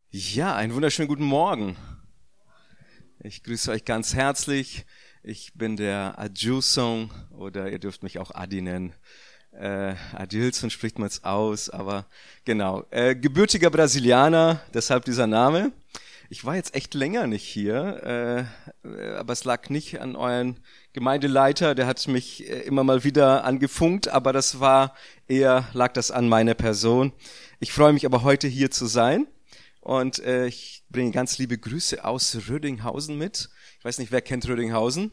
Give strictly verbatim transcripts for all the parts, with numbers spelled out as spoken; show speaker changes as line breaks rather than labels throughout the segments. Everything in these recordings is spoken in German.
Ja, einen wunderschönen guten Morgen. Ich grüße euch ganz herzlich. Ich bin der Adjusong oder ihr dürft mich auch Adi nennen. Äh, Adilson spricht man es aus, aber genau. Äh, gebürtiger Brasilianer, deshalb dieser Name. Ich war jetzt echt länger nicht hier, äh, aber es lag nicht an euren Gemeindeleiter, der hat mich äh, immer mal wieder angefunkt, aber das war eher, lag das an meiner Person. Ich freue mich aber heute hier zu sein. Und äh, ich bringe ganz liebe Grüße aus Rödinghausen mit. Ich weiß nicht, wer kennt Rödinghausen?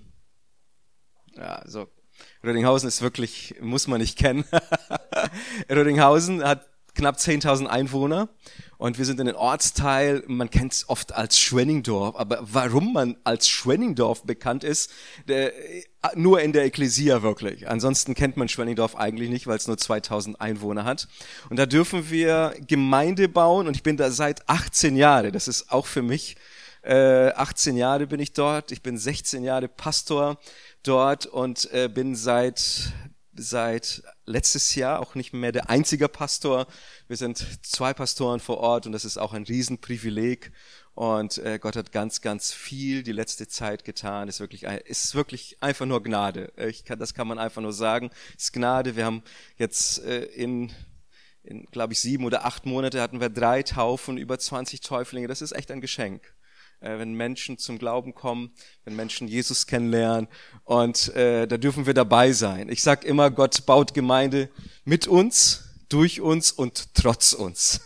Ja, so Rödinghausen ist wirklich, muss man nicht kennen. Rödinghausen hat knapp zehntausend Einwohner und wir sind in einem Ortsteil, man kennt es oft als Schwenningdorf, aber warum man als Schwenningdorf bekannt ist, der, nur in der Ekklesia wirklich. Ansonsten kennt man Schwenningdorf eigentlich nicht, weil es nur zweitausend Einwohner hat. Und da dürfen wir Gemeinde bauen und ich bin da seit achtzehn Jahren, das ist auch für mich, äh, achtzehn Jahre bin ich dort, ich bin sechzehn Jahre Pastor dort und äh, bin seit seit letztes Jahr auch nicht mehr der einzige Pastor. Wir sind zwei Pastoren vor Ort und das ist auch ein Riesenprivileg. Und äh, Gott hat ganz, ganz viel die letzte Zeit getan. Ist wirklich, ist wirklich einfach nur Gnade. Ich kann, das kann man einfach nur sagen. Es ist Gnade. Wir haben jetzt äh, in, in glaube ich, sieben oder acht Monate hatten wir drei Taufen, über zwanzig Täuflinge. Das ist echt ein Geschenk. Wenn Menschen zum Glauben kommen, wenn Menschen Jesus kennenlernen und äh, da dürfen wir dabei sein. Ich sag immer, Gott baut Gemeinde mit uns, durch uns und trotz uns.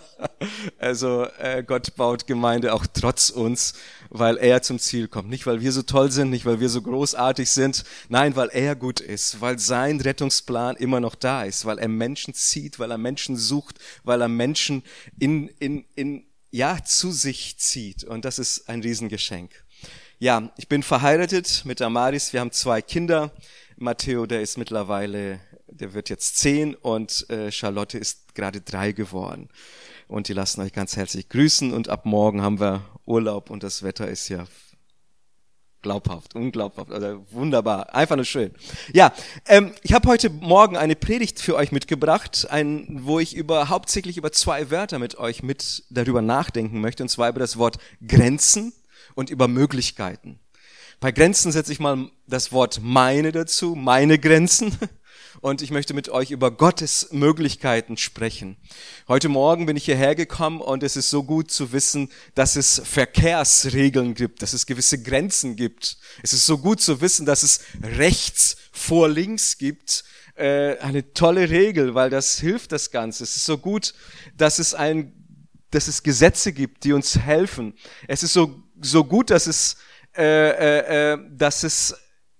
Also äh, Gott baut Gemeinde auch trotz uns, weil er zum Ziel kommt. Nicht, weil wir so toll sind, nicht, weil wir so großartig sind, nein, weil er gut ist, weil sein Rettungsplan immer noch da ist, weil er Menschen zieht, weil er Menschen sucht, weil er Menschen in in in ja, zu sich zieht. Und das ist ein Riesengeschenk. Ja, ich bin verheiratet mit Damaris. Wir haben zwei Kinder. Matteo, der ist mittlerweile, der wird jetzt zehn und äh, Charlotte ist gerade drei geworden. Und die lassen euch ganz herzlich grüßen. Und ab morgen haben wir Urlaub und das Wetter ist ja glaubhaft, unglaubhaft, also wunderbar, einfach nur schön. Ja, ähm, ich habe heute Morgen eine Predigt für euch mitgebracht, ein, wo ich über hauptsächlich über zwei Wörter mit euch mit darüber nachdenken möchte, und zwar über das Wort Grenzen und über Möglichkeiten. Bei Grenzen setze ich mal das Wort meine dazu, meine Grenzen. Und ich möchte mit euch über Gottes Möglichkeiten sprechen. Heute Morgen bin ich hierher gekommen und es ist so gut zu wissen, dass es Verkehrsregeln gibt, dass es gewisse Grenzen gibt. Es ist so gut zu wissen, dass es rechts vor links gibt. Äh, eine tolle Regel, weil das hilft das Ganze. Es ist so gut, dass es ein, dass es Gesetze gibt, die uns helfen. Es ist so so gut, dass es, äh, äh, äh, dass es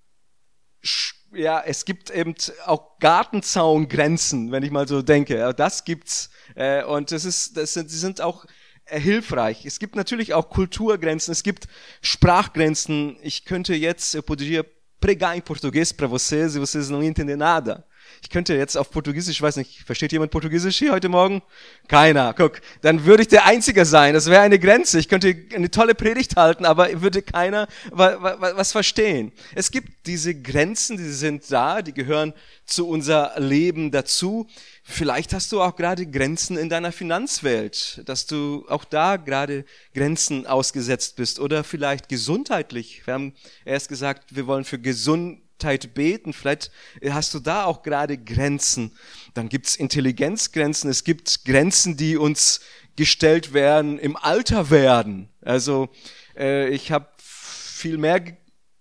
Ja, es gibt eben auch Gartenzaungrenzen, wenn ich mal so denke. Das gibt's äh, und das ist, das sind, die sind auch äh, hilfreich. Es gibt natürlich auch Kulturgrenzen, es gibt Sprachgrenzen. Ich könnte jetzt, eu poderia pregar em português para vocês e vocês não entendem nada. Ich könnte jetzt auf Portugiesisch, ich weiß nicht, versteht jemand Portugiesisch hier heute Morgen? Keiner, guck, dann würde ich der Einzige sein, das wäre eine Grenze. Ich könnte eine tolle Predigt halten, aber würde keiner was verstehen. Es gibt diese Grenzen, die sind da, die gehören zu unser Leben dazu. Vielleicht hast du auch gerade Grenzen in deiner Finanzwelt, dass du auch da gerade Grenzen ausgesetzt bist oder vielleicht gesundheitlich. Wir haben erst gesagt, wir wollen für Gesundheit beten, vielleicht hast du da auch gerade Grenzen. Dann gibt's Intelligenzgrenzen, es gibt Grenzen, die uns gestellt werden, im Alter werden. Also äh, ich habe viel mehr ge-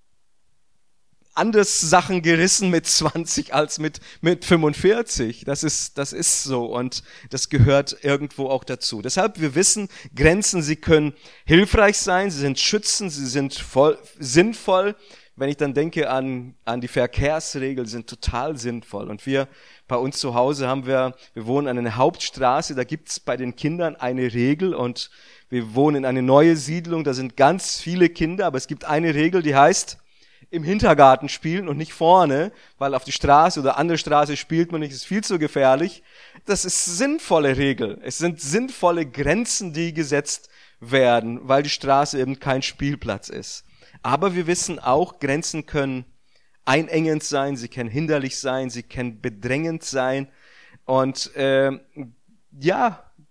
anders Sachen gerissen mit zwanzig als mit mit fünfundvierzig. Das ist das ist so und das gehört irgendwo auch dazu. Deshalb wir wissen, Grenzen, sie können hilfreich sein, sie sind schützend, sie sind voll sinnvoll. Wenn ich dann denke an an die Verkehrsregeln, sind total sinnvoll. Und wir bei uns zu Hause haben wir, wir wohnen an einer Hauptstraße, da gibt's bei den Kindern eine Regel und wir wohnen in eine neue Siedlung, da sind ganz viele Kinder, aber es gibt eine Regel, die heißt, im Hintergarten spielen und nicht vorne, weil auf die Straße oder andere Straße spielt man nicht, ist viel zu gefährlich. Das ist sinnvolle Regel. Es sind sinnvolle Grenzen, die gesetzt werden, weil die Straße eben kein Spielplatz ist. Aber wir wissen auch, Grenzen können einengend sein, sie können hinderlich sein, sie können bedrängend sein. Und äh, ja,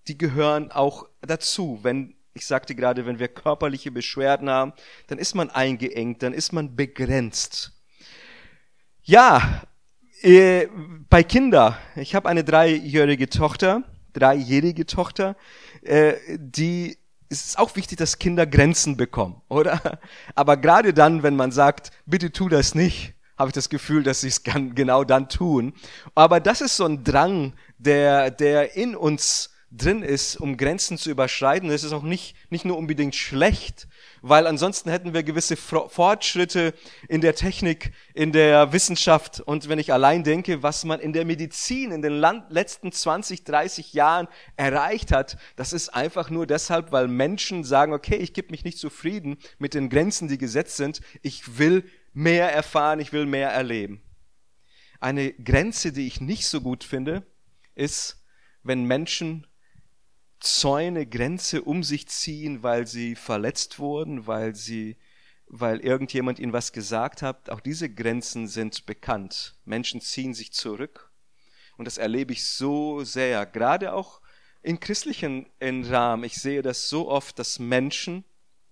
die gehören auch dazu. Wenn, ich sagte gerade, wenn wir körperliche Beschwerden haben, dann ist man eingeengt, dann ist man begrenzt. Ja, äh, bei Kindern, ich habe eine dreijährige Tochter, dreijährige Tochter, äh, die, es ist auch wichtig, dass Kinder Grenzen bekommen, oder? Aber gerade dann, wenn man sagt, bitte tu das nicht, habe ich das Gefühl, dass sie es genau dann tun. Aber das ist so ein Drang, der, der in uns drin ist, um Grenzen zu überschreiten. Das ist auch nicht, nicht nur unbedingt schlecht, weil ansonsten hätten wir gewisse Fortschritte in der Technik, in der Wissenschaft. Und wenn ich allein denke, was man in der Medizin in den letzten zwanzig, dreißig Jahren erreicht hat, das ist einfach nur deshalb, weil Menschen sagen, okay, ich gebe mich nicht zufrieden mit den Grenzen, die gesetzt sind. Ich will mehr erfahren, ich will mehr erleben. Eine Grenze, die ich nicht so gut finde, ist, wenn Menschen Zäune, Grenze um sich ziehen, weil sie verletzt wurden, weil sie, weil irgendjemand ihnen was gesagt hat. Auch diese Grenzen sind bekannt. Menschen ziehen sich zurück. Und das erlebe ich so sehr, gerade auch in christlichen Rahmen. Ich sehe das so oft, dass Menschen,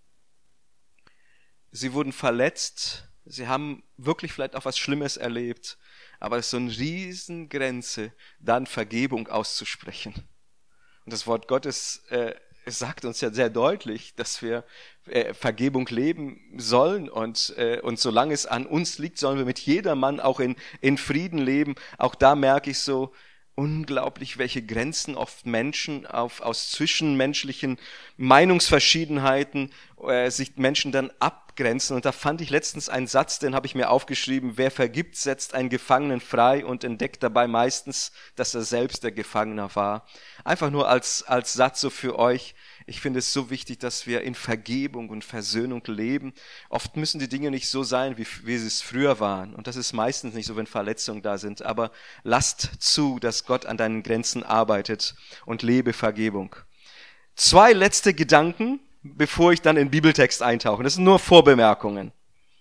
sie wurden verletzt, sie haben wirklich vielleicht auch was Schlimmes erlebt, aber es ist so eine Riesengrenze, dann Vergebung auszusprechen. Und das Wort Gottes äh, es sagt uns ja sehr deutlich, dass wir äh, Vergebung leben sollen und, äh, und solange es an uns liegt, sollen wir mit jedermann auch in, in Frieden leben. Auch da merke ich so unglaublich, welche Grenzen oft Menschen auf, aus zwischenmenschlichen Meinungsverschiedenheiten äh, sich Menschen dann abgrenzen. Und da fand ich letztens einen Satz, den habe ich mir aufgeschrieben: Wer vergibt, setzt einen Gefangenen frei und entdeckt dabei meistens, dass er selbst der Gefangene war. Einfach nur als, als Satz so für euch. Ich finde es so wichtig, dass wir in Vergebung und Versöhnung leben. Oft müssen die Dinge nicht so sein, wie, wie sie es früher waren. Und das ist meistens nicht so, wenn Verletzungen da sind. Aber lasst zu, dass Gott an deinen Grenzen arbeitet und lebe Vergebung. Zwei letzte Gedanken, bevor ich dann in den Bibeltext eintauche. Das sind nur Vorbemerkungen.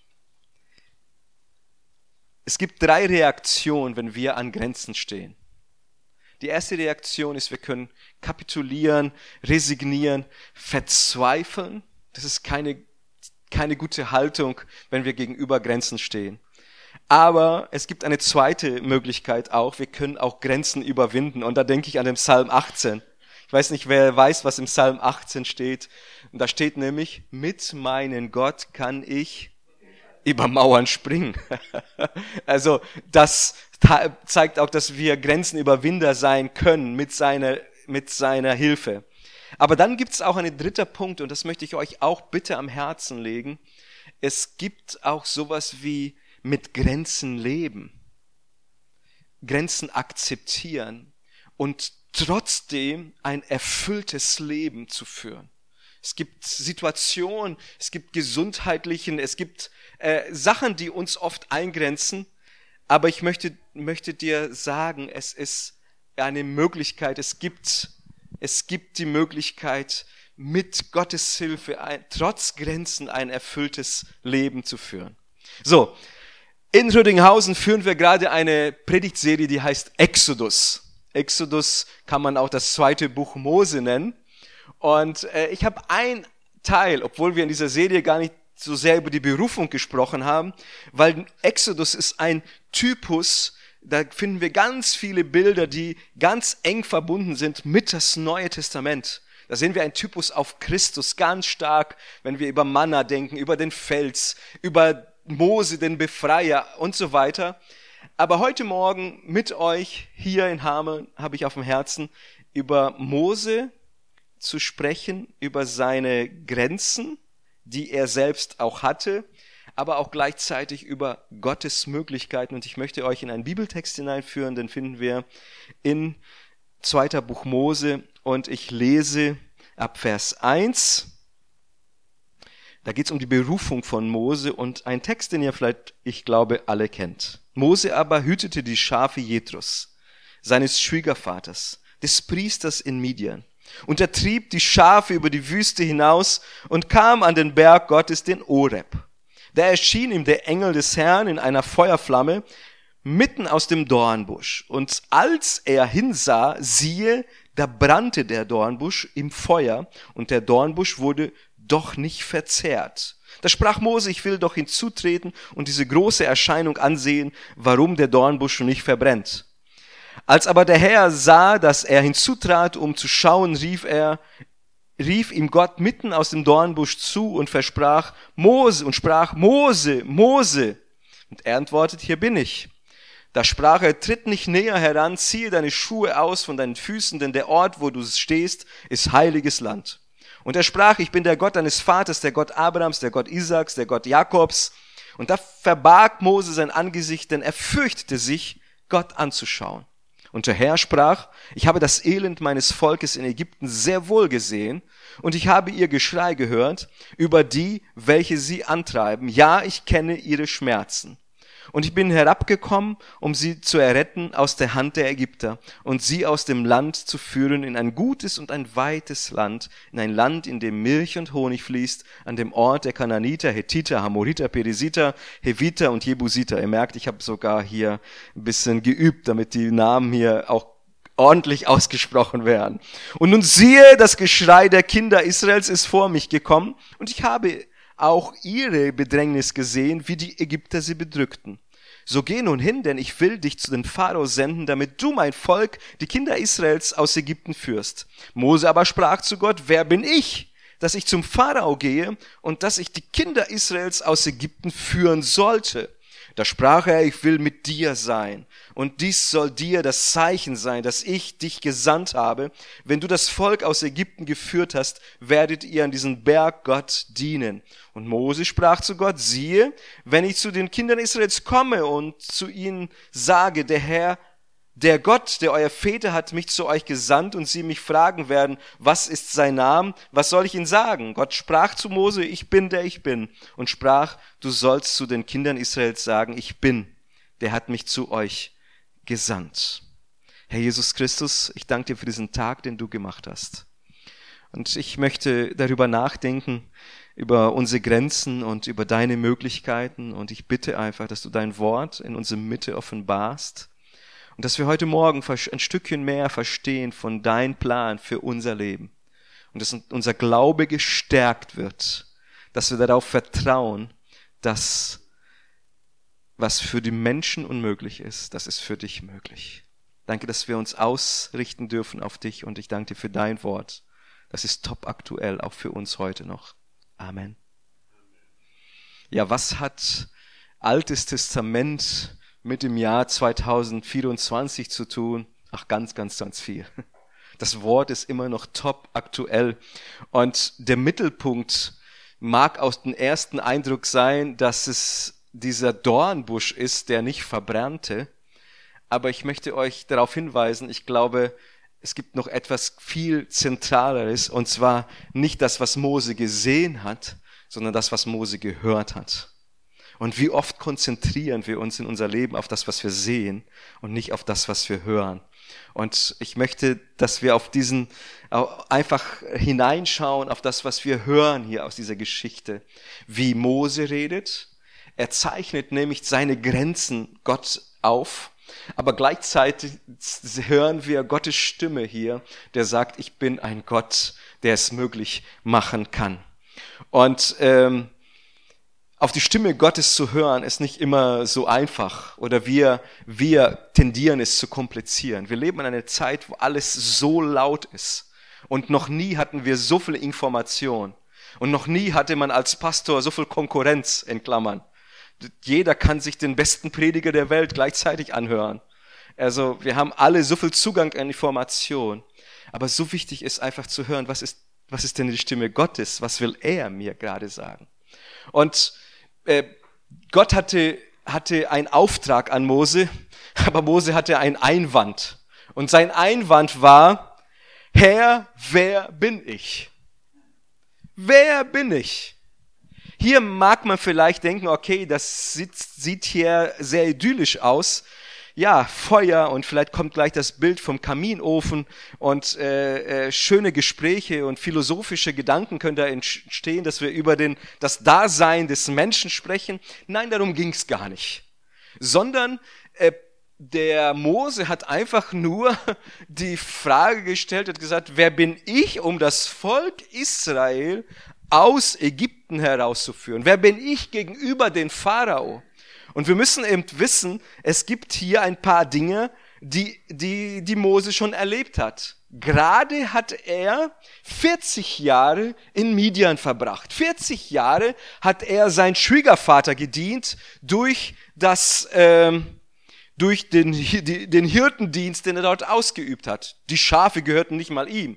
Es gibt drei Reaktionen, wenn wir an Grenzen stehen. Die erste Reaktion ist, wir können kapitulieren, resignieren, verzweifeln. Das ist keine, keine gute Haltung, wenn wir gegenüber Grenzen stehen. Aber es gibt eine zweite Möglichkeit auch. Wir können auch Grenzen überwinden. Und da denke ich an den Psalm achtzehn. Ich weiß nicht, wer weiß, was im Psalm achtzehn steht. Und da steht nämlich: Mit meinem Gott kann ich über Mauern springen. Also das zeigt auch, dass wir Grenzenüberwinder sein können mit seiner, mit seiner Hilfe. Aber dann gibt es auch einen dritten Punkt, und das möchte ich euch auch bitte am Herzen legen. Es gibt auch sowas wie mit Grenzen leben, Grenzen akzeptieren und trotzdem ein erfülltes Leben zu führen. Es gibt Situationen, es gibt gesundheitlichen, es gibt äh, Sachen, die uns oft eingrenzen. Aber ich möchte, möchte dir sagen, es ist eine Möglichkeit, es gibt, es gibt die Möglichkeit, mit Gottes Hilfe, ein, trotz Grenzen, ein erfülltes Leben zu führen. So, in Rödinghausen führen wir gerade eine Predigtserie, die heißt Exodus. Exodus kann man auch das zweite Buch Mose nennen. Und äh, ich habe ein Teil, obwohl wir in dieser Serie gar nicht so sehr über die Berufung gesprochen haben, weil Exodus ist ein Typus, da finden wir ganz viele Bilder, die ganz eng verbunden sind mit das Neue Testament. Da sehen wir einen Typus auf Christus ganz stark, wenn wir über Manna denken, über den Fels, über Mose, den Befreier und so weiter. Aber heute Morgen mit euch hier in Hameln habe ich auf dem Herzen, über Mose zu sprechen, über seine Grenzen, die er selbst auch hatte, aber auch gleichzeitig über Gottes Möglichkeiten. Und ich möchte euch in einen Bibeltext hineinführen, den finden wir in zweiter Buch Mose, und ich lese ab Vers eins. Da geht es um die Berufung von Mose und ein Text, den ihr vielleicht, ich glaube, alle kennt. Mose aber hütete die Schafe Jethros, seines Schwiegervaters, des Priesters in Midian. Und er trieb die Schafe über die Wüste hinaus und kam an den Berg Gottes, den Oreb. Da erschien ihm der Engel des Herrn in einer Feuerflamme mitten aus dem Dornbusch. Und als er hinsah, siehe, Da brannte der Dornbusch im Feuer und der Dornbusch wurde doch nicht verzehrt. Da sprach Mose, ich will doch hinzutreten und diese große Erscheinung ansehen, warum der Dornbusch nicht verbrennt. Als aber der Herr sah, dass er hinzutrat, um zu schauen, rief er, rief ihm Gott mitten aus dem Dornbusch zu und versprach Mose und sprach Mose, Mose. Und er antwortet, hier bin ich. Da sprach er, tritt nicht näher heran, ziehe deine Schuhe aus von deinen Füßen, denn der Ort, wo du stehst, ist heiliges Land. Und er sprach, ich bin der Gott deines Vaters, der Gott Abrahams, der Gott Isaaks, der Gott Jakobs. Und da verbarg Mose sein Angesicht, denn er fürchtete sich, Gott anzuschauen. Und der Herr sprach, ich habe das Elend meines Volkes in Ägypten sehr wohl gesehen und ich habe ihr Geschrei gehört über die, welche sie antreiben. Ja, ich kenne ihre Schmerzen. Und ich bin herabgekommen, um sie zu erretten aus der Hand der Ägypter und sie aus dem Land zu führen in ein gutes und ein weites Land, in ein Land, in dem Milch und Honig fließt, an dem Ort der Kanaaniter, Hethiter, Hamoriter, Perisiter, Heviter und Jebusiter. Ihr merkt, ich habe sogar hier ein bisschen geübt, damit die Namen hier auch ordentlich ausgesprochen werden. Und nun siehe, das Geschrei der Kinder Israels ist vor mich gekommen und ich habe auch ihre Bedrängnis gesehen, wie die Ägypter sie bedrückten. So geh nun hin, denn ich will dich zu den Pharao senden, damit du mein Volk, die Kinder Israels, aus Ägypten führst. Mose aber sprach zu Gott, wer bin ich, dass ich zum Pharao gehe und dass ich die Kinder Israels aus Ägypten führen sollte? Da sprach er, ich will mit dir sein. Und dies soll dir das Zeichen sein, dass ich dich gesandt habe. Wenn du das Volk aus Ägypten geführt hast, werdet ihr an diesen Berg Gott dienen. Und Mose sprach zu Gott, siehe, wenn ich zu den Kindern Israels komme und zu ihnen sage, der Herr, der Gott, der euer Väter hat mich zu euch gesandt und sie mich fragen werden, was ist sein Name, was soll ich ihnen sagen? Gott sprach zu Mose, ich bin, der ich bin, und sprach, du sollst zu den Kindern Israels sagen, ich bin, der hat mich zu euch gesandt. Herr Jesus Christus, ich danke dir für diesen Tag, den du gemacht hast. Und ich möchte darüber nachdenken, über unsere Grenzen und über deine Möglichkeiten. Und ich bitte einfach, dass du dein Wort in unsere Mitte offenbarst. Und dass wir heute Morgen ein Stückchen mehr verstehen von deinem Plan für unser Leben. Und dass unser Glaube gestärkt wird. Dass wir darauf vertrauen, dass was für die Menschen unmöglich ist, das ist für dich möglich. Danke, dass wir uns ausrichten dürfen auf dich und ich danke dir für dein Wort. Das ist top aktuell, auch für uns heute noch. Amen. Ja, was hat Altes Testament mit dem Jahr zweitausendvierundzwanzig zu tun? Ach, ganz, ganz, ganz viel. Das Wort ist immer noch top aktuell und der Mittelpunkt mag aus dem ersten Eindruck sein, dass es dieser Dornbusch ist, der nicht verbrannte. Aber ich möchte euch darauf hinweisen, ich glaube, es gibt noch etwas viel Zentraleres, und zwar nicht das, was Mose gesehen hat, sondern das, was Mose gehört hat. Und wie oft konzentrieren wir uns in unser Leben auf das, was wir sehen und nicht auf das, was wir hören. Und ich möchte, dass wir auf diesen einfach hineinschauen, auf das, was wir hören hier aus dieser Geschichte, wie Mose redet. Er zeichnet nämlich seine Grenzen Gott auf, aber gleichzeitig hören wir Gottes Stimme hier, der sagt, ich bin ein Gott, der es möglich machen kann. Und ähm, auf die Stimme Gottes zu hören, ist nicht immer so einfach oder wir, wir tendieren es zu komplizieren. Wir leben in einer Zeit, wo alles so laut ist und noch nie hatten wir so viel Information und noch nie hatte man als Pastor so viel Konkurrenz in Klammern. Jeder kann sich den besten Prediger der Welt gleichzeitig anhören. Also wir haben alle so viel Zugang an Information. Aber so wichtig ist einfach zu hören, was ist, was ist denn die Stimme Gottes? Was will er mir gerade sagen? Und äh, Gott hatte, hatte einen Auftrag an Mose, aber Mose hatte einen Einwand. Und sein Einwand war, Herr, wer bin ich? Wer bin ich? Hier mag man vielleicht denken, okay, das sieht, sieht hier sehr idyllisch aus. Ja, Feuer und vielleicht kommt gleich das Bild vom Kaminofen und äh, äh, schöne Gespräche und philosophische Gedanken können da entstehen, dass wir über den, das Dasein des Menschen sprechen. Nein, darum ging es gar nicht. Sondern äh, der Mose hat einfach nur die Frage gestellt, hat gesagt, wer bin ich, um das Volk Israel aus Ägypten herauszuführen? Wer bin ich gegenüber den Pharao? Und wir müssen eben wissen, es gibt hier ein paar Dinge, die, die, die Mose schon erlebt hat. Gerade hat er vierzig Jahre in Midian verbracht. vierzig Jahre hat er sein Schwiegervater gedient durch das, ähm, durch den, den Hirtendienst, den er dort ausgeübt hat. Die Schafe gehörten nicht mal ihm.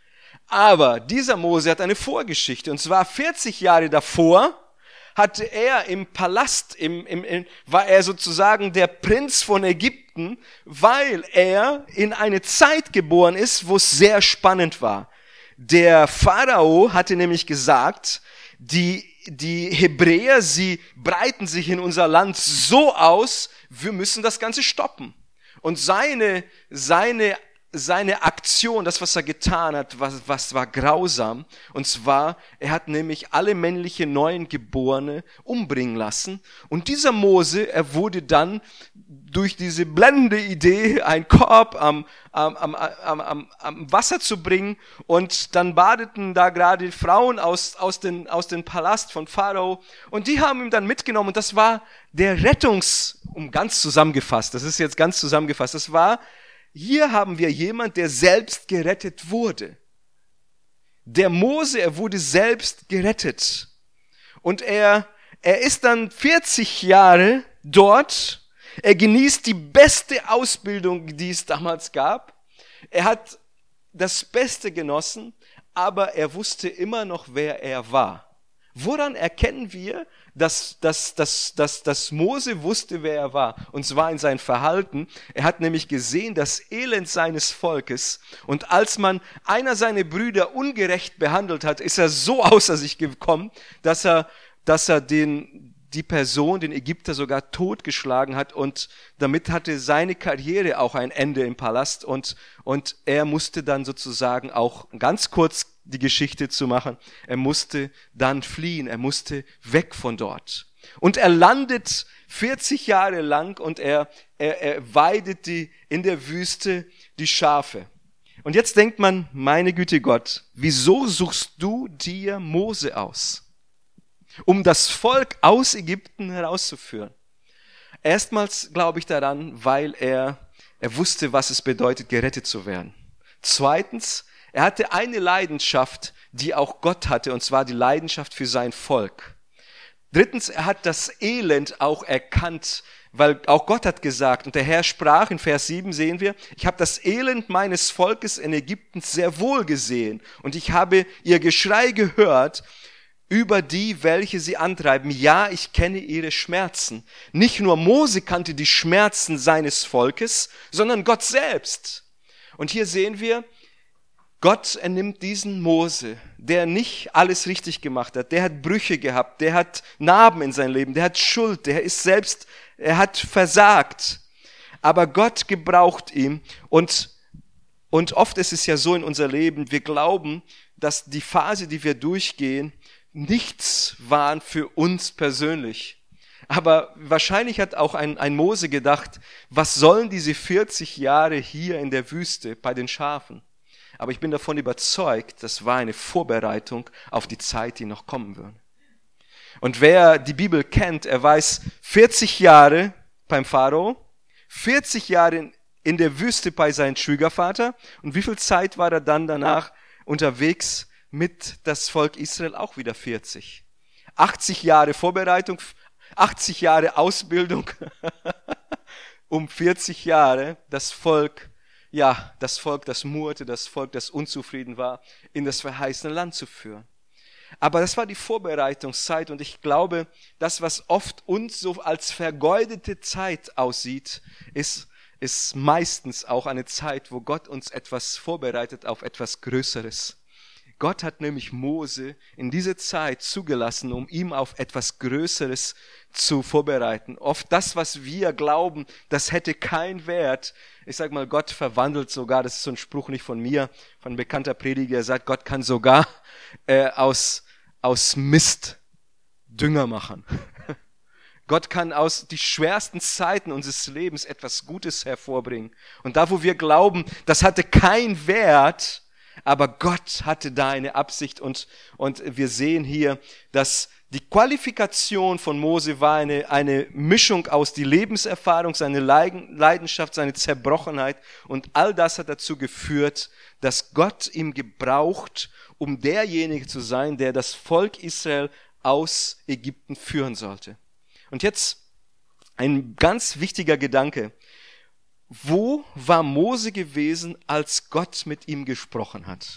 Aber dieser Mose hat eine Vorgeschichte. Und zwar vierzig Jahre davor hatte er im Palast, im, im, im, war er sozusagen der Prinz von Ägypten, weil er in eine Zeit geboren ist, wo es sehr spannend war. Der Pharao hatte nämlich gesagt, die, die Hebräer, sie breiten sich in unser Land so aus, wir müssen das Ganze stoppen. Und seine, seine Seine Aktion, das, was er getan hat, was, was war grausam. Und zwar, er hat nämlich alle männliche Neugeborene umbringen lassen. Und dieser Mose, er wurde dann durch diese blendende Idee, einen Korb am, am, am, am, am, am Wasser zu bringen. Und dann badeten da gerade Frauen aus, aus, den, aus dem Palast von Pharao. Und die haben ihn dann mitgenommen. Und das war der Rettungs, um ganz zusammengefasst, das ist jetzt ganz zusammengefasst, das war, hier haben wir jemand, der selbst gerettet wurde. Der Mose, er wurde selbst gerettet. Und er, er ist dann vierzig Jahre dort. Er genießt die beste Ausbildung, die es damals gab. Er hat das Beste genossen, aber er wusste immer noch, wer er war. Woran erkennen wir, dass, dass, dass, dass, dass Mose wusste, wer er war? Und zwar in seinem Verhalten. Er hat nämlich gesehen das Elend seines Volkes. Und als man einer seiner Brüder ungerecht behandelt hat, ist er so außer sich gekommen, dass er, dass er den, die Person, den Ägypter, sogar totgeschlagen hat. Und damit hatte seine Karriere auch ein Ende im Palast. Und, und er musste dann sozusagen auch ganz kurz die Geschichte zu machen. Er musste dann fliehen, er musste weg von dort. Und er landet vierzig Jahre lang und er, er, er weidet die, in der Wüste die Schafe. Und jetzt denkt man, meine Güte Gott, wieso suchst du dir Mose aus, um das Volk aus Ägypten herauszuführen? Erstmals glaube ich daran, weil er, er wusste, was es bedeutet, gerettet zu werden. Zweitens, er hatte eine Leidenschaft, die auch Gott hatte, und zwar die Leidenschaft für sein Volk. Drittens, er hat das Elend auch erkannt, weil auch Gott hat gesagt, und der Herr sprach, in Vers sieben sehen wir, ich habe das Elend meines Volkes in Ägypten sehr wohl gesehen, und ich habe ihr Geschrei gehört über die, welche sie antreiben. Ja, ich kenne ihre Schmerzen. Nicht nur Mose kannte die Schmerzen seines Volkes, sondern Gott selbst. Und hier sehen wir, Gott, er nimmt diesen Mose, der nicht alles richtig gemacht hat, der hat Brüche gehabt, der hat Narben in seinem Leben, der hat Schuld, der ist selbst, er hat versagt. Aber Gott gebraucht ihn und, und oft ist es ja so in unser Leben, wir glauben, dass die Phase, die wir durchgehen, nichts waren für uns persönlich. Aber wahrscheinlich hat auch ein, ein Mose gedacht, was sollen diese vierzig Jahre hier in der Wüste bei den Schafen? Aber ich bin davon überzeugt, das war eine Vorbereitung auf die Zeit, die noch kommen würde. Und wer die Bibel kennt, er weiß, vierzig Jahre beim Pharao, vierzig Jahre in der Wüste bei seinem Schwiegervater. Und wie viel Zeit war er dann danach unterwegs mit das Volk Israel? Auch wieder vierzig. achtzig Jahre Vorbereitung, achtzig Jahre Ausbildung, um vierzig Jahre das Volk ja, das Volk, das murrte, das Volk, das unzufrieden war, in das verheißene Land zu führen. Aber das war die Vorbereitungszeit und ich glaube, das, was oft uns so als vergeudete Zeit aussieht, ist, ist meistens auch eine Zeit, wo Gott uns etwas vorbereitet auf etwas Größeres. Gott hat nämlich Mose in diese Zeit zugelassen, um ihm auf etwas Größeres zu vorbereiten. Oft das, was wir glauben, das hätte keinen Wert. Ich sag mal, Gott verwandelt sogar, das ist so ein Spruch nicht von mir, von einem bekannter Prediger, der sagt, Gott kann sogar äh, aus, aus Mist Dünger machen. Gott kann aus die schwersten Zeiten unseres Lebens etwas Gutes hervorbringen. Und da, wo wir glauben, das hatte keinen Wert, aber Gott hatte da eine Absicht. Und, und wir sehen hier, dass die Qualifikation von Mose war eine, eine Mischung aus die Lebenserfahrung, seine Leidenschaft, seine Zerbrochenheit. Und all das hat dazu geführt, dass Gott ihn gebraucht, um derjenige zu sein, der das Volk Israel aus Ägypten führen sollte. Und jetzt ein ganz wichtiger Gedanke. Wo war Mose gewesen, als Gott mit ihm gesprochen hat?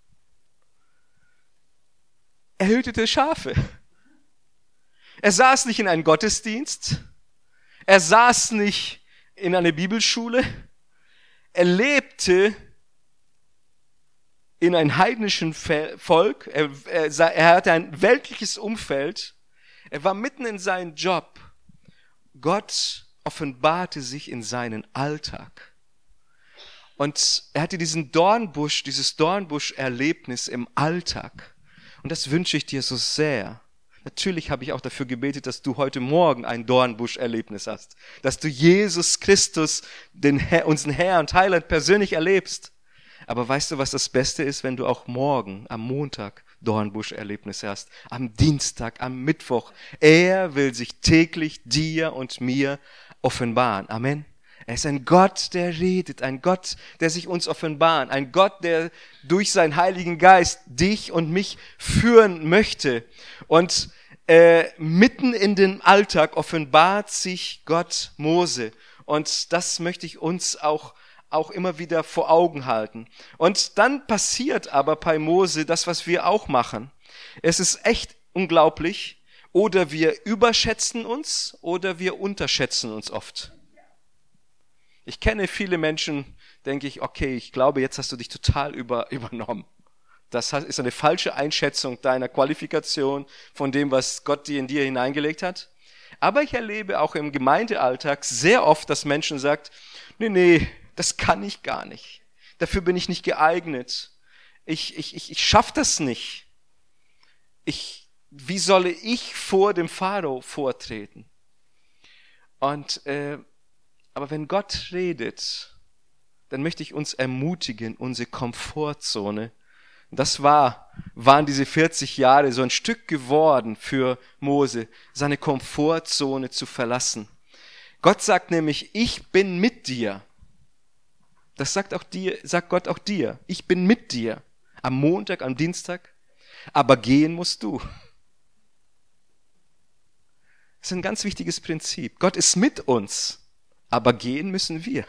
Er hütete Schafe. Er saß nicht in einem Gottesdienst. Er saß nicht in einer Bibelschule. Er lebte in einem heidnischen Volk. Er, er, er hatte ein weltliches Umfeld. Er war mitten in seinem Job. Gott offenbarte sich in seinen Alltag. Und er hatte diesen Dornbusch, dieses Dornbusch-Erlebnis im Alltag. Und das wünsche ich dir so sehr. Natürlich habe ich auch dafür gebetet, dass du heute Morgen ein Dornbusch-Erlebnis hast. Dass du Jesus Christus, den Herr, unseren Herr und Heiland, persönlich erlebst. Aber weißt du, was das Beste ist, wenn du auch morgen, am Montag, Dornbusch-Erlebnisse hast? Am Dienstag, am Mittwoch. Er will sich täglich dir und mir offenbaren. Amen. Er ist ein Gott, der redet, ein Gott, der sich uns offenbart, ein Gott, der durch seinen Heiligen Geist dich und mich führen möchte. Und äh, mitten in den Alltag offenbart sich Gott Mose. Und das möchte ich uns auch, auch immer wieder vor Augen halten. Und dann passiert aber bei Mose das, was wir auch machen. Es ist echt unglaublich. Oder wir überschätzen uns oder wir unterschätzen uns oft. Ich kenne viele Menschen, denke ich, okay, ich glaube, jetzt hast du dich total über, übernommen. Das ist eine falsche Einschätzung deiner Qualifikation von dem, was Gott dir in dir hineingelegt hat. Aber ich erlebe auch im Gemeindealltag sehr oft, dass Menschen sagen, nee, nee, das kann ich gar nicht. Dafür bin ich nicht geeignet. Ich, ich, ich, ich schaffe das nicht. Ich, wie soll ich vor dem Pharao vortreten? Und äh, aber wenn Gott redet, dann möchte ich uns ermutigen, unsere Komfortzone, das war, waren diese vierzig Jahre so ein Stück geworden für Mose, seine Komfortzone zu verlassen. Gott sagt nämlich, ich bin mit dir. Das sagt auch dir, sagt Gott auch dir. Ich bin mit dir. Am Montag, am Dienstag. Aber gehen musst du. Das ist ein ganz wichtiges Prinzip. Gott ist mit uns. Aber gehen müssen wir.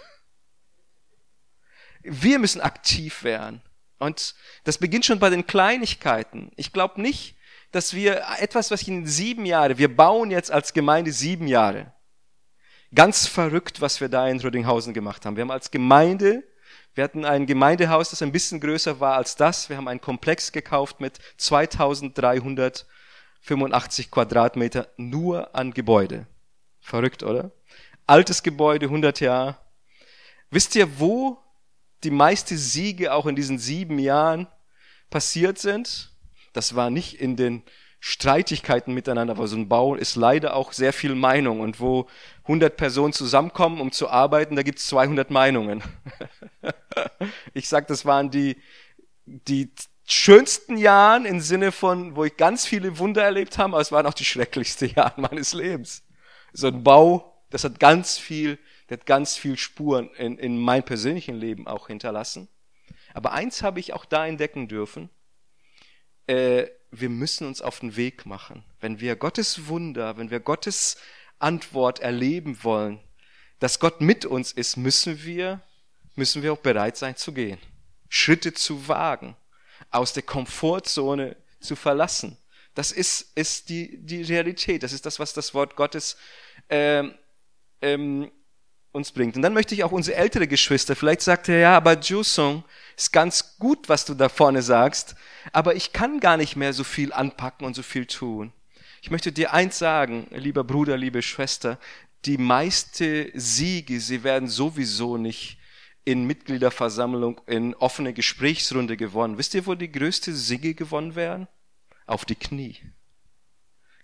Wir müssen aktiv werden. Und das beginnt schon bei den Kleinigkeiten. Ich glaube nicht, dass wir etwas, was in sieben Jahre, wir bauen jetzt als Gemeinde sieben Jahre. Ganz verrückt, was wir da in Rödinghausen gemacht haben. Wir haben als Gemeinde, wir hatten ein Gemeindehaus, das ein bisschen größer war als das. Wir haben einen Komplex gekauft mit zweitausenddreihundertfünfundachtzig Quadratmeter nur an Gebäude. Verrückt, oder? Altes Gebäude, hundert Jahre. Wisst ihr, wo die meisten Siege auch in diesen sieben Jahren passiert sind? Das war nicht in den Streitigkeiten miteinander, aber so ein Bau ist leider auch sehr viel Meinung. Und wo hundert Personen zusammenkommen, um zu arbeiten, da gibt es zweihundert Meinungen. Ich sag, das waren die, die schönsten Jahren im Sinne von, wo ich ganz viele Wunder erlebt habe, aber es waren auch die schrecklichsten Jahre meines Lebens. So ein Bau, das hat ganz viel, der hat ganz viel Spuren in, in mein persönlichen Leben auch hinterlassen. Aber eins habe ich auch da entdecken dürfen. Äh, wir müssen uns auf den Weg machen. Wenn wir Gottes Wunder, wenn wir Gottes Antwort erleben wollen, dass Gott mit uns ist, müssen wir, müssen wir auch bereit sein zu gehen. Schritte zu wagen, aus der Komfortzone zu verlassen. Das ist, ist die, die Realität. Das ist das, was das Wort Gottes ähm, ähm, uns bringt. Und dann möchte ich auch unsere ältere Geschwister, vielleicht sagt er, ja, aber Jusong, ist ganz gut, was du da vorne sagst, aber ich kann gar nicht mehr so viel anpacken und so viel tun. Ich möchte dir eins sagen, lieber Bruder, liebe Schwester, die meiste Siege, sie werden sowieso nicht in Mitgliederversammlung, in offene Gesprächsrunde gewonnen. Wisst ihr, wo die größte Siege gewonnen werden? Auf die Knie.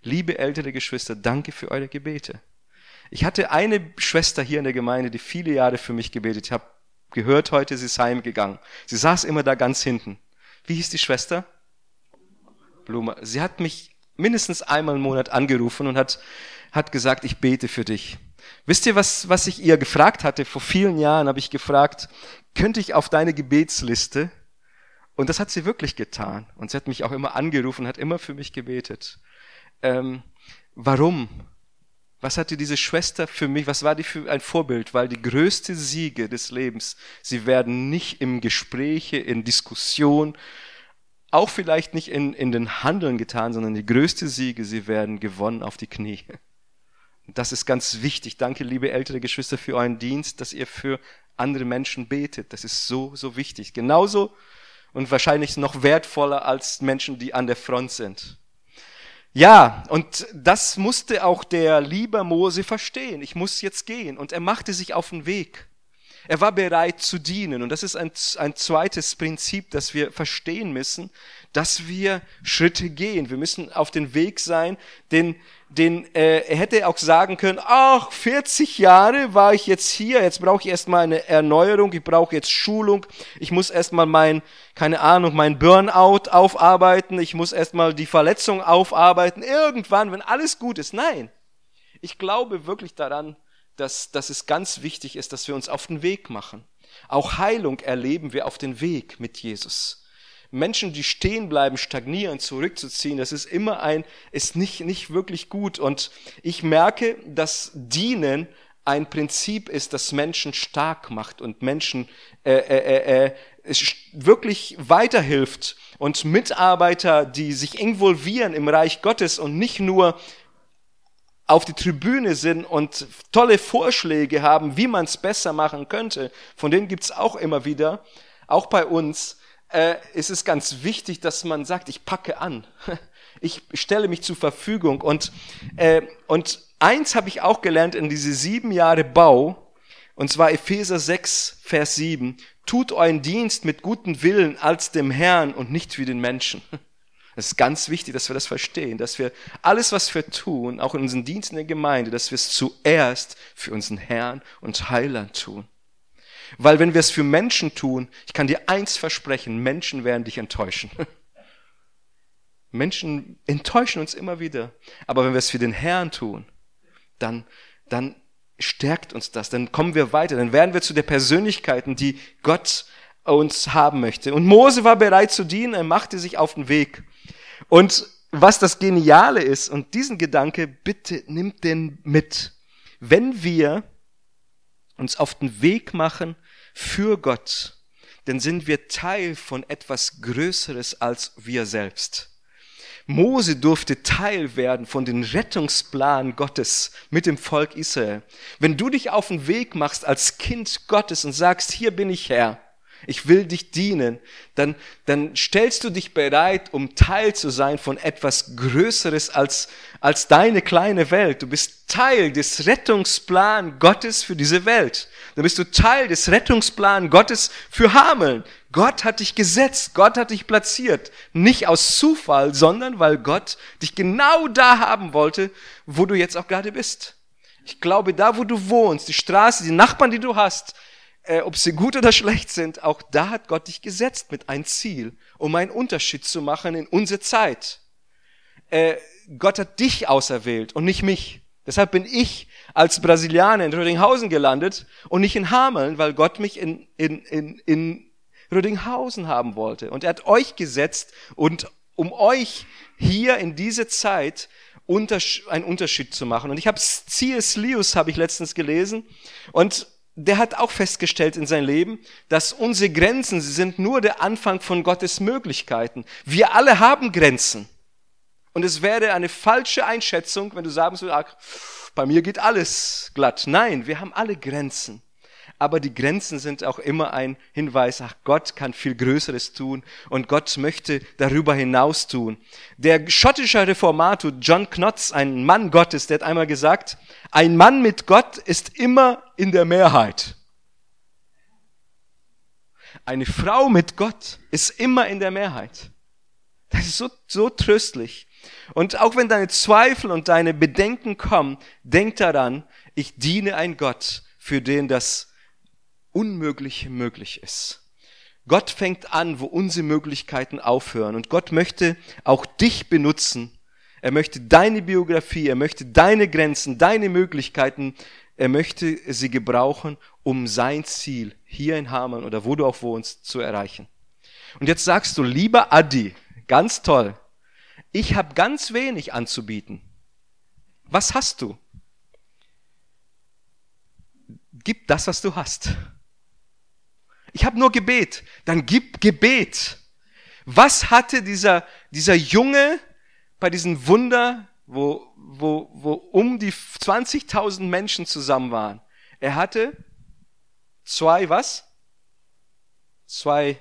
Liebe ältere Geschwister, danke für eure Gebete. Ich hatte eine Schwester hier in der Gemeinde, die viele Jahre für mich gebetet. Ich habe gehört, heute sie ist heimgegangen. Sie saß immer da ganz hinten. Wie hieß die Schwester? Blume. Sie hat mich mindestens einmal im Monat angerufen und hat, hat gesagt, ich bete für dich. Wisst ihr, was, was ich ihr gefragt hatte? Vor vielen Jahren habe ich gefragt, könnte ich auf deine Gebetsliste? Und das hat sie wirklich getan. Und sie hat mich auch immer angerufen, hat immer für mich gebetet. Ähm, warum? Was hatte diese Schwester für mich, was war die für ein Vorbild? Weil die größte Siege des Lebens, sie werden nicht im Gespräche, in Diskussion, auch vielleicht nicht in, in den Handeln getan, sondern die größte Siege, sie werden gewonnen auf die Knie. Das ist ganz wichtig. Danke, liebe ältere Geschwister, für euren Dienst, dass ihr für andere Menschen betet. Das ist so, so wichtig. Genauso und wahrscheinlich noch wertvoller als Menschen, die an der Front sind. Ja, und das musste auch der liebe Mose verstehen. Ich muss jetzt gehen. Und er machte sich auf den Weg. Er war bereit zu dienen. Und das ist ein, ein zweites Prinzip, das wir verstehen müssen, dass wir Schritte gehen. Wir müssen auf den Weg sein, den, den äh, er hätte auch sagen können, ach, vierzig Jahre war ich jetzt hier, jetzt brauche ich erstmal eine Erneuerung, ich brauche jetzt Schulung, ich muss erstmal mein, keine Ahnung, mein Burnout aufarbeiten, ich muss erstmal die Verletzung aufarbeiten, irgendwann, wenn alles gut ist. Nein, ich glaube wirklich daran, dass, dass es ganz wichtig ist, dass wir uns auf den Weg machen. Auch Heilung erleben wir auf den Weg mit Jesus. Menschen, die stehen bleiben, stagnieren, zurückzuziehen, das ist immer ein, ist nicht, nicht wirklich gut. Und ich merke, dass Dienen ein Prinzip ist, das Menschen stark macht und Menschen äh, äh, äh, wirklich weiterhilft. Und Mitarbeiter, die sich involvieren im Reich Gottes und nicht nur auf die Tribüne sind und tolle Vorschläge haben, wie man es besser machen könnte, von denen gibt's auch immer wieder, auch bei uns, äh, ist es ganz wichtig, dass man sagt, ich packe an, ich stelle mich zur Verfügung. Und, äh, und eins habe ich auch gelernt in diese sieben Jahre Bau, und zwar Epheser sechs, Vers sieben, tut euren Dienst mit gutem Willen als dem Herrn und nicht wie den Menschen. Es ist ganz wichtig, dass wir das verstehen, dass wir alles, was wir tun, auch in unseren Diensten in der Gemeinde, dass wir es zuerst für unseren Herrn und Heiland tun. Weil wenn wir es für Menschen tun, ich kann dir eins versprechen, Menschen werden dich enttäuschen. Menschen enttäuschen uns immer wieder. Aber wenn wir es für den Herrn tun, dann, dann stärkt uns das, dann kommen wir weiter, dann werden wir zu der Persönlichkeiten, die Gott uns haben möchte. Und Mose war bereit zu dienen, er machte sich auf den Weg. Und was das Geniale ist, und diesen Gedanke, bitte nimmt den mit. Wenn wir uns auf den Weg machen für Gott, dann sind wir Teil von etwas Größeres als wir selbst. Mose durfte Teil werden von dem Rettungsplan Gottes mit dem Volk Israel. Wenn du dich auf den Weg machst als Kind Gottes und sagst, hier bin ich Herr, ich will dich dienen, dann, dann stellst du dich bereit, um Teil zu sein von etwas Größeres als, als deine kleine Welt. Du bist Teil des Rettungsplans Gottes für diese Welt. Dann bist du Teil des Rettungsplans Gottes für Hameln. Gott hat dich gesetzt, Gott hat dich platziert. Nicht aus Zufall, sondern weil Gott dich genau da haben wollte, wo du jetzt auch gerade bist. Ich glaube, da wo du wohnst, die Straße, die Nachbarn, die du hast, Äh, ob sie gut oder schlecht sind, auch da hat Gott dich gesetzt mit einem Ziel, um einen Unterschied zu machen in unserer Zeit. Äh, Gott hat dich auserwählt und nicht mich. Deshalb bin ich als Brasilianer in Rödinghausen gelandet und nicht in Hameln, weil Gott mich in, in, in, in Rödinghausen haben wollte. Und er hat euch gesetzt, und um euch hier in dieser Zeit untersch- einen Unterschied zu machen. Und ich habe C S Lewis habe ich letztens gelesen, und der hat auch festgestellt in seinem Leben, dass unsere Grenzen, sie sind nur der Anfang von Gottes Möglichkeiten. Wir alle haben Grenzen. Und es wäre eine falsche Einschätzung, wenn du sagen würdest, ach, bei mir geht alles glatt. Nein, wir haben alle Grenzen. Aber die Grenzen sind auch immer ein Hinweis, ach, Gott kann viel Größeres tun und Gott möchte darüber hinaus tun. Der schottische Reformator John Knotts, ein Mann Gottes, der hat einmal gesagt, ein Mann mit Gott ist immer in der Mehrheit. Eine Frau mit Gott ist immer in der Mehrheit. Das ist so, so tröstlich. Und auch wenn deine Zweifel und deine Bedenken kommen, denk daran, ich diene ein Gott, für den das Unmögliche möglich ist. Gott fängt an, wo unsere Möglichkeiten aufhören. Und Gott möchte auch dich benutzen. Er möchte deine Biografie, er möchte deine Grenzen, deine Möglichkeiten, er möchte sie gebrauchen, um sein Ziel hier in Hamann oder wo du auch wohnst, zu erreichen. Und jetzt sagst du, lieber Adi, ganz toll, ich habe ganz wenig anzubieten. Was hast du? Gib das, was du hast. Ich habe nur Gebet. Dann gib Gebet. Was hatte dieser, dieser Junge bei diesem Wunder, wo, wo, wo um die zwanzigtausend Menschen zusammen waren? Er hatte zwei, was? Zwei,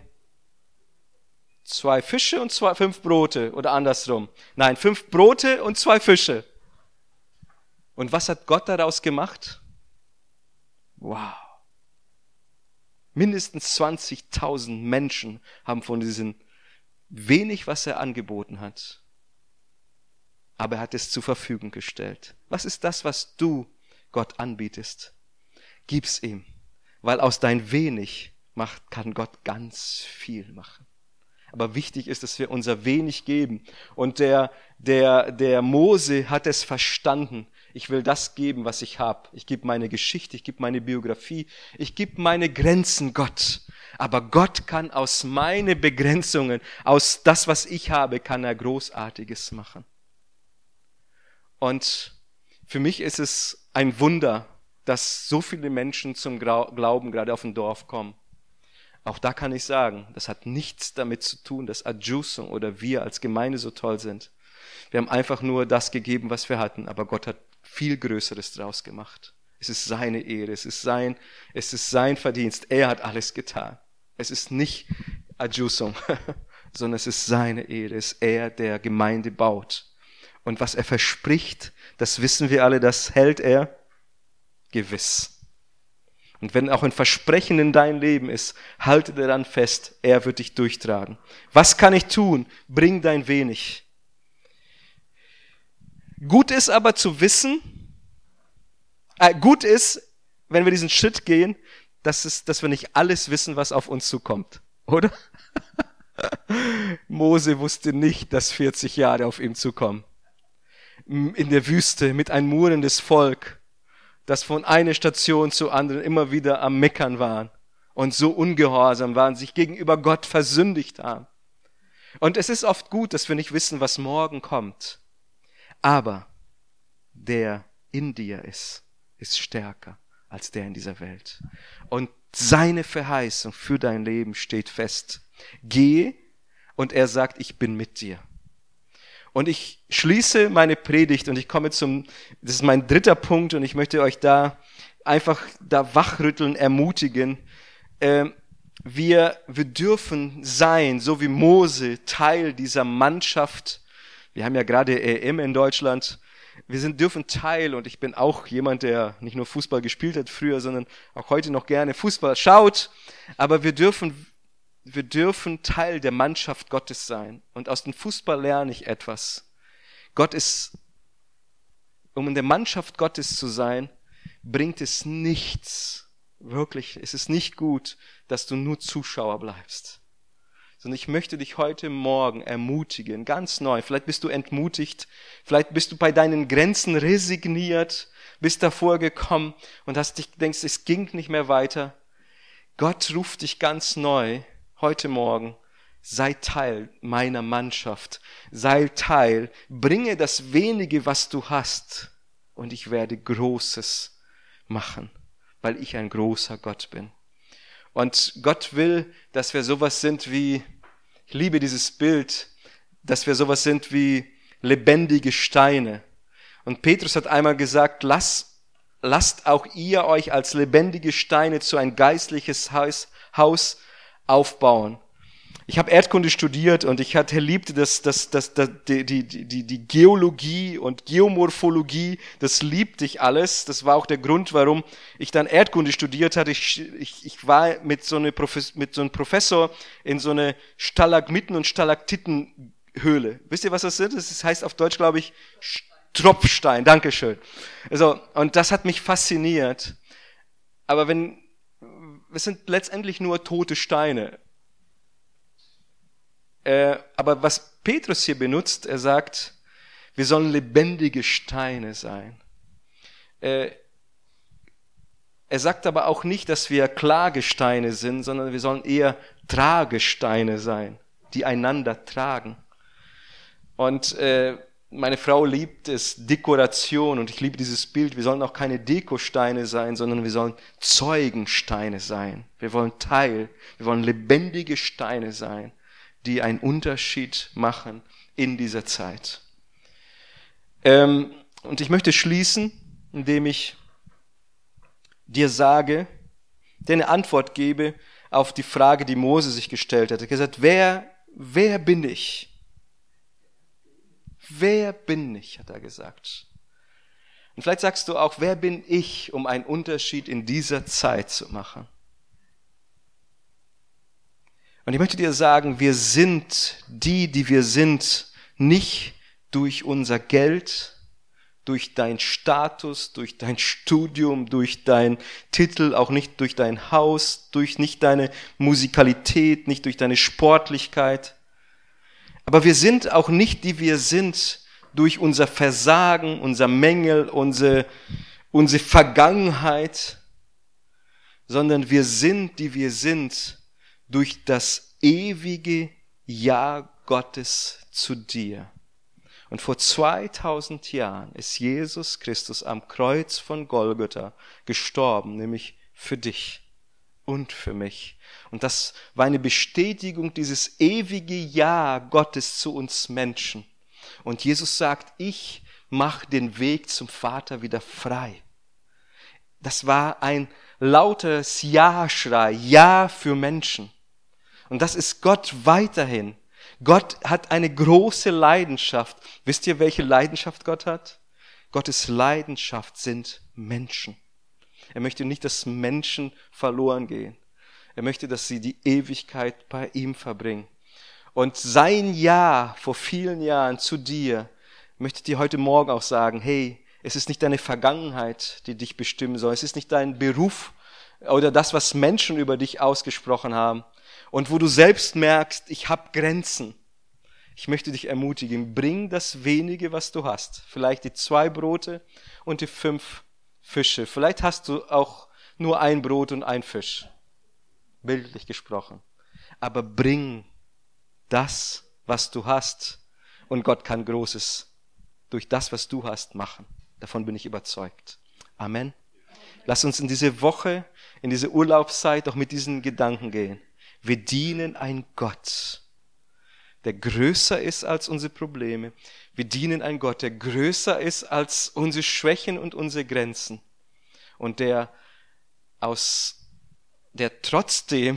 zwei Fische und zwei, fünf Brote oder andersrum. Nein, fünf Brote und zwei Fische. Und was hat Gott daraus gemacht? Wow. Mindestens zwanzigtausend Menschen haben von diesem wenig, was er angeboten hat. Aber er hat es zur Verfügung gestellt. Was ist das, was du Gott anbietest? Gib's ihm. Weil aus dein wenig macht, kann Gott ganz viel machen. Aber wichtig ist, dass wir unser wenig geben. Und der, der, der Mose hat es verstanden. Ich will das geben, was ich habe. Ich gebe meine Geschichte, ich gebe meine Biografie, ich gebe meine Grenzen Gott. Aber Gott kann aus meinen Begrenzungen, aus das, was ich habe, kann er Großartiges machen. Und für mich ist es ein Wunder, dass so viele Menschen zum Glauben gerade auf dem Dorf kommen. Auch da kann ich sagen, das hat nichts damit zu tun, dass Adjusung oder wir als Gemeinde so toll sind. Wir haben einfach nur das gegeben, was wir hatten, aber Gott hat viel Größeres draus gemacht. Es ist seine Ehre, es ist sein, es ist sein Verdienst. Er hat alles getan. Es ist nicht Adjusung, sondern es ist seine Ehre. Es ist er, der Gemeinde baut. Und was er verspricht, das wissen wir alle, das hält er gewiss. Und wenn auch ein Versprechen in dein Leben ist, halte daran fest, er wird dich durchtragen. Was kann ich tun? Bring dein wenig. Gut ist aber zu wissen, äh, gut ist, wenn wir diesen Schritt gehen, dass, es, dass wir nicht alles wissen, was auf uns zukommt. Oder? Mose wusste nicht, dass vierzig Jahre auf ihm zukommen. In der Wüste mit einem murrendes Volk, das von einer Station zur anderen immer wieder am Meckern waren und so ungehorsam waren, sich gegenüber Gott versündigt haben. Und es ist oft gut, dass wir nicht wissen, was morgen kommt. Aber der in dir ist, ist stärker als der in dieser Welt. Und seine Verheißung für dein Leben steht fest. Geh, und er sagt, ich bin mit dir. Und ich schließe meine Predigt und ich komme zum, das ist mein dritter Punkt und ich möchte euch da einfach da wachrütteln, ermutigen. Ähm, wir, wir dürfen sein, so wie Mose, Teil dieser Mannschaft. Wir haben ja gerade E M in Deutschland. Wir sind, dürfen Teil, und ich bin auch jemand, der nicht nur Fußball gespielt hat früher, sondern auch heute noch gerne Fußball schaut. Aber wir dürfen, wir dürfen Teil der Mannschaft Gottes sein. Und aus dem Fußball lerne ich etwas. Gott ist, um in der Mannschaft Gottes zu sein, bringt es nichts. Wirklich, es ist nicht gut, dass du nur Zuschauer bleibst. Sondern ich möchte dich heute Morgen ermutigen, ganz neu. Vielleicht bist du entmutigt, vielleicht bist du bei deinen Grenzen resigniert, bist davor gekommen und hast dich, denkst, es ging nicht mehr weiter. Gott ruft dich ganz neu heute Morgen. Sei Teil meiner Mannschaft. Sei Teil. Bringe das wenige, was du hast. Und ich werde Großes machen, weil ich ein großer Gott bin. Und Gott will, dass wir sowas sind wie, ich liebe dieses Bild, dass wir sowas sind wie lebendige Steine. Und Petrus hat einmal gesagt, lasst, lasst auch ihr euch als lebendige Steine zu ein geistliches Haus, Haus aufbauen. Ich habe Erdkunde studiert und ich hatte liebte das, das, das, das, die, die, die, die Geologie und Geomorphologie, das liebte ich alles. Das war auch der Grund, warum ich dann Erdkunde studiert hatte. Ich, ich, ich war mit so, eine Profes, mit so einem Professor in so eine Stalagmiten und Stalaktiten Höhle. Wisst ihr, was das sind? Das heißt auf Deutsch, glaube ich, Tropfstein. Dankeschön. Also, und das hat mich fasziniert. Aber wenn, es sind letztendlich nur tote Steine. Äh, aber was Petrus hier benutzt, er sagt, wir sollen lebendige Steine sein. Äh, er sagt aber auch nicht, dass wir Klagesteine sind, sondern wir sollen eher Tragesteine sein, die einander tragen. Und äh, meine Frau liebt es, Dekoration, und ich liebe dieses Bild. Wir sollen auch keine Dekosteine sein, sondern wir sollen Zeugensteine sein. Wir wollen Teil, wir wollen lebendige Steine sein, die einen Unterschied machen in dieser Zeit. Ähm, und ich möchte schließen, indem ich dir sage, dir eine Antwort gebe auf die Frage, die Mose sich gestellt hat. Er hat gesagt, wer, wer bin ich? Wer bin ich, hat er gesagt. Und vielleicht sagst du auch, wer bin ich, um einen Unterschied in dieser Zeit zu machen? Und ich möchte dir sagen, wir sind die, die wir sind, nicht durch unser Geld, durch dein Status, durch dein Studium, durch dein Titel, auch nicht durch dein Haus, durch nicht deine Musikalität, nicht durch deine Sportlichkeit. Aber wir sind auch nicht, die wir sind, durch unser Versagen, unser Mängel, unsere, unsere Vergangenheit, sondern wir sind, die wir sind, durch das ewige Ja Gottes zu dir. Und vor zweitausend Jahren ist Jesus Christus am Kreuz von Golgatha gestorben, nämlich für dich und für mich. Und das war eine Bestätigung dieses ewige Ja Gottes zu uns Menschen. Und Jesus sagt, ich mache den Weg zum Vater wieder frei. Das war ein lautes Ja-Schrei, Ja für Menschen. Und das ist Gott weiterhin. Gott hat eine große Leidenschaft. Wisst ihr, welche Leidenschaft Gott hat? Gottes Leidenschaft sind Menschen. Er möchte nicht, dass Menschen verloren gehen. Er möchte, dass sie die Ewigkeit bei ihm verbringen. Und sein Ja vor vielen Jahren zu dir möchte ich dir heute Morgen auch sagen, hey, es ist nicht deine Vergangenheit, die dich bestimmen soll. Es ist nicht dein Beruf oder das, was Menschen über dich ausgesprochen haben. Und wo du selbst merkst, ich habe Grenzen. Ich möchte dich ermutigen, bring das wenige, was du hast. Vielleicht die zwei Brote und die fünf Fische. Vielleicht hast du auch nur ein Brot und ein Fisch. Bildlich gesprochen. Aber bring das, was du hast. Und Gott kann Großes durch das, was du hast, machen. Davon bin ich überzeugt. Amen. Lass uns in diese Woche, in diese Urlaubszeit auch mit diesen Gedanken gehen. Wir dienen einen Gott, der größer ist als unsere Probleme. Wir dienen einen Gott, der größer ist als unsere Schwächen und unsere Grenzen. Und der aus, der trotzdem,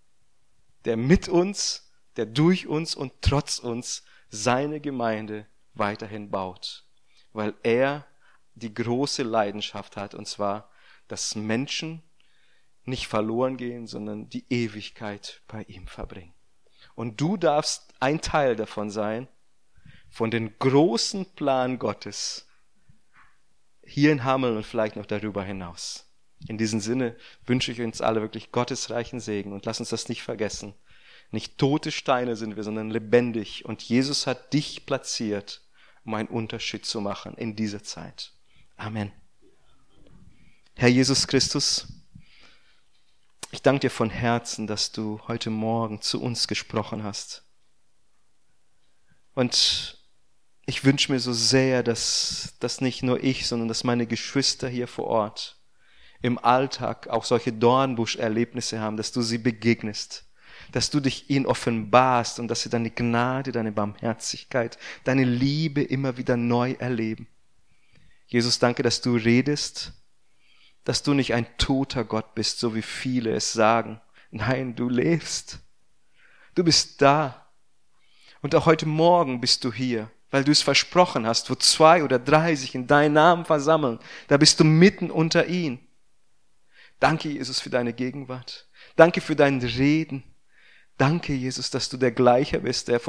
der mit uns, der durch uns und trotz uns seine Gemeinde weiterhin baut. Weil er die große Leidenschaft hat, und zwar, dass Menschen nicht verloren gehen, sondern die Ewigkeit bei ihm verbringen. Und du darfst ein Teil davon sein, von dem großen Plan Gottes, hier in Hameln und vielleicht noch darüber hinaus. In diesem Sinne wünsche ich uns alle wirklich gottesreichen Segen und lass uns das nicht vergessen. Nicht tote Steine sind wir, sondern lebendig. Und Jesus hat dich platziert, um einen Unterschied zu machen in dieser Zeit. Amen. Herr Jesus Christus, ich danke dir von Herzen, dass du heute Morgen zu uns gesprochen hast. Und ich wünsche mir so sehr, dass, dass nicht nur ich, sondern dass meine Geschwister hier vor Ort im Alltag auch solche Dornbusch-Erlebnisse haben, dass du sie begegnest, dass du dich ihnen offenbarst und dass sie deine Gnade, deine Barmherzigkeit, deine Liebe immer wieder neu erleben. Jesus, danke, dass du redest, dass du nicht ein toter Gott bist, so wie viele es sagen. Nein, du lebst. Du bist da. Und auch heute Morgen bist du hier, weil du es versprochen hast, wo zwei oder drei sich in deinen Namen versammeln, da bist du mitten unter ihnen. Danke, Jesus, für deine Gegenwart. Danke für dein Reden. Danke, Jesus, dass du der Gleiche bist, der vor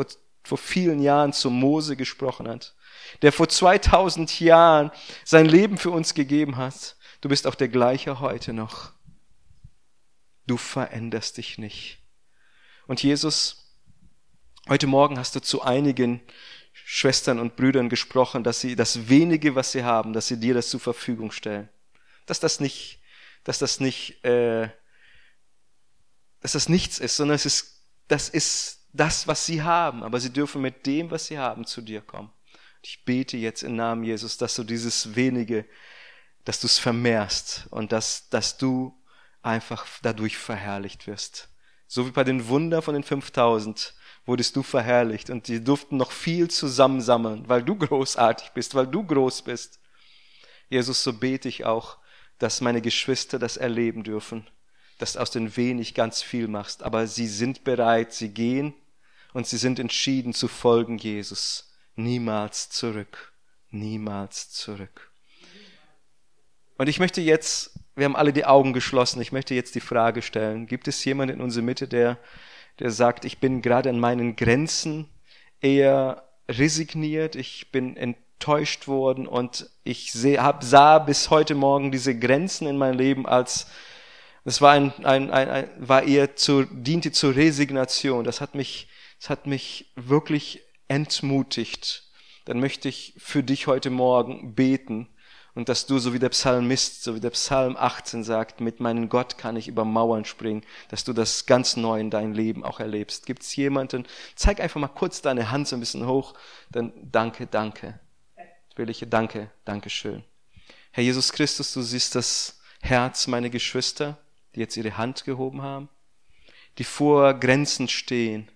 vor vielen Jahren zu Mose gesprochen hat, der vor zweitausend Jahren sein Leben für uns gegeben hat. Du bist auch der gleiche heute noch. Du veränderst dich nicht. Und Jesus, heute Morgen hast du zu einigen Schwestern und Brüdern gesprochen, dass sie das wenige, was sie haben, dass sie dir das zur Verfügung stellen. Dass das nicht, dass das nicht, äh, dass das nichts ist, sondern es ist, das ist das, was sie haben. Aber sie dürfen mit dem, was sie haben, zu dir kommen. Ich bete jetzt im Namen Jesus, dass du dieses wenige, dass du es vermehrst und dass, dass du einfach dadurch verherrlicht wirst. So wie bei den Wundern von den fünftausend wurdest du verherrlicht und die durften noch viel zusammensammeln, weil du großartig bist, weil du groß bist. Jesus, so bete ich auch, dass meine Geschwister das erleben dürfen, dass du aus den wenig ganz viel machst. Aber sie sind bereit, sie gehen und sie sind entschieden zu folgen, Jesus. Niemals zurück, niemals zurück. Und ich möchte jetzt, wir haben alle die Augen geschlossen, ich möchte jetzt die Frage stellen, gibt es jemanden in unserer Mitte, der, der sagt, ich bin gerade an meinen Grenzen eher resigniert, ich bin enttäuscht worden und ich seh, hab, sah bis heute Morgen diese Grenzen in meinem Leben als, das war ein, ein, ein, ein war eher zu, diente zur Resignation, das hat mich, das hat mich wirklich entmutigt. Dann möchte ich für dich heute Morgen beten und dass du, so wie der Psalmist, so wie der Psalm achtzehn sagt, mit meinem Gott kann ich über Mauern springen, dass du das ganz neu in dein Leben auch erlebst. Gibt es jemanden? Zeig einfach mal kurz deine Hand so ein bisschen hoch, dann danke, danke. Will ich, danke, danke schön. Herr Jesus Christus, du siehst das Herz meiner Geschwister, die jetzt ihre Hand gehoben haben, die vor Grenzen stehen,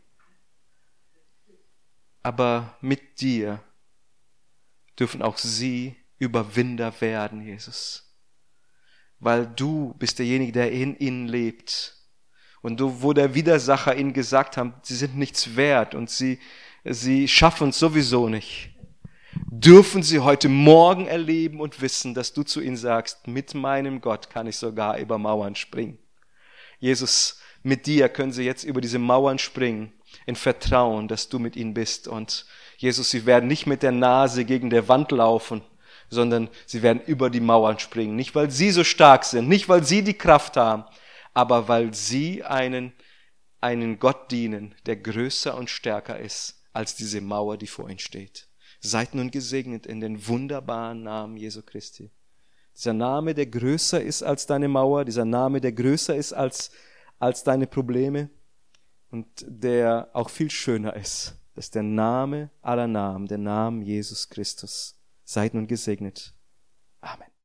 aber mit dir dürfen auch sie Überwinder werden, Jesus. Weil du bist derjenige, der in ihnen lebt. Und du, wo der Widersacher ihnen gesagt hat, sie sind nichts wert und sie, sie schaffen es sowieso nicht, dürfen sie heute Morgen erleben und wissen, dass du zu ihnen sagst, mit meinem Gott kann ich sogar über Mauern springen. Jesus, mit dir können sie jetzt über diese Mauern springen, in Vertrauen, dass du mit ihnen bist. Und Jesus, sie werden nicht mit der Nase gegen der Wand laufen, sondern sie werden über die Mauern springen. Nicht, weil sie so stark sind, nicht, weil sie die Kraft haben, aber weil sie einen, einen Gott dienen, der größer und stärker ist als diese Mauer, die vor ihnen steht. Seid nun gesegnet in den wunderbaren Namen Jesu Christi. Dieser Name, der größer ist als deine Mauer, dieser Name, der größer ist als, als deine Probleme und der auch viel schöner ist. Das ist der Name aller Namen, der Name Jesus Christus. Seid nun gesegnet. Amen.